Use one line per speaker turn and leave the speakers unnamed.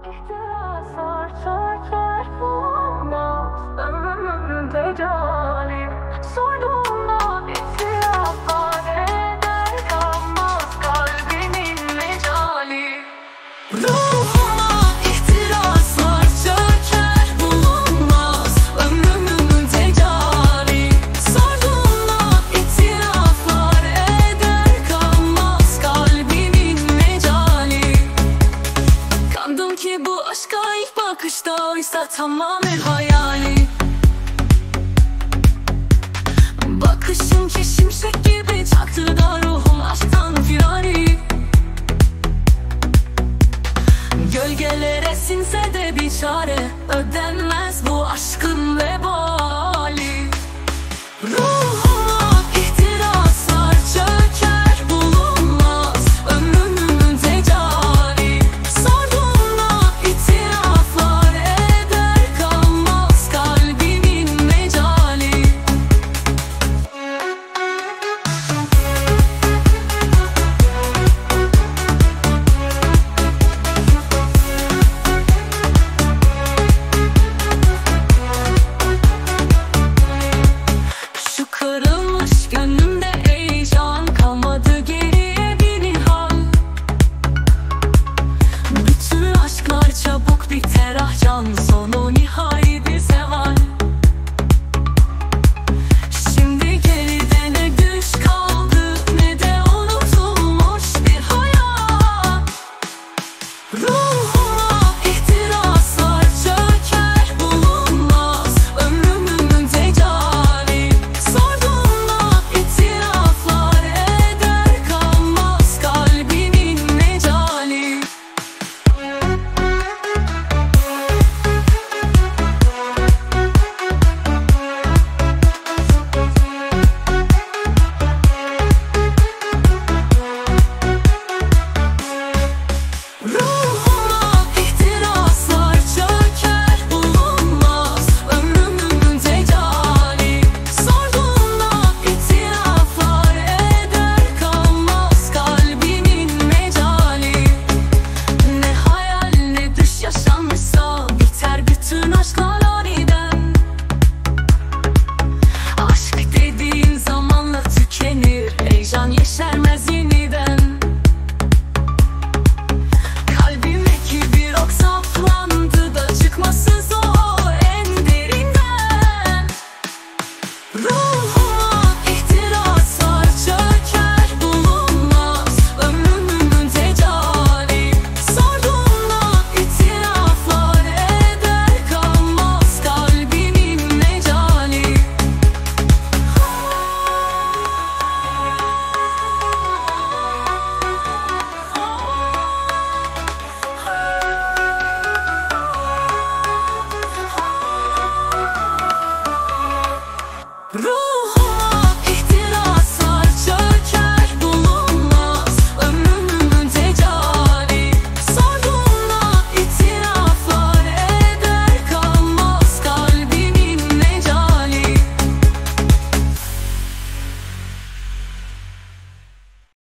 İhtiraslar çöker bulmaz ömrümün tecali. Sorduğumda itiraflar eder kalmaz kalbimin mecali. Ruhuma ihtiraslar çöker bulunmaz ömrümün tecali. Sorduğumda itiraflar eder kalmaz kalbimin mecali. Kandım ki bu aşka ilk bakışta, oysa tamamen hayali. Bakışın ki şimşek gibi çaktı da ruhum aşktan firari. Gölgelere sinse de bir çare, ödenmez bu aşkın vebali. Ruhuma ihtiraslar çöker bulunmaz ömrümün tecali. Sorduğumda itiraflar eder kalmaz kalbimin mecali. Şu kırılmış gönlümde heyecan kalmadı, geriye bir nihal. Bütün aşklar çabuk biter, ah can sonu nihai bir zeval. Şimdi geride ne düş kaldı ne de unutulmuş bir hayat. Ruhuma ihtiraslar çöker bulunmaz ömrümün tecali. Sorduğumda itiraflar eder kalmaz kalbimin mecali. Ruhuma ihtiraslar çöker bulunmaz ömrümün tecali. Sorduğumda itiraflar eder kalmaz kalbimin mecali. Ne hayal ne düş yaşanmışsa biter bütün aşklar aniden. Aşk dediğin zamanla tükenir, heyecan yeşermez yeniden. Kalbimdeki bir ok saplandı da çıkmasız o en derinden. Ruhuma ihtiraslar çöker bulunmaz ömrümün tecali. Sorduğumda itiraflar eder kalmaz kalbimin mecali. Ruh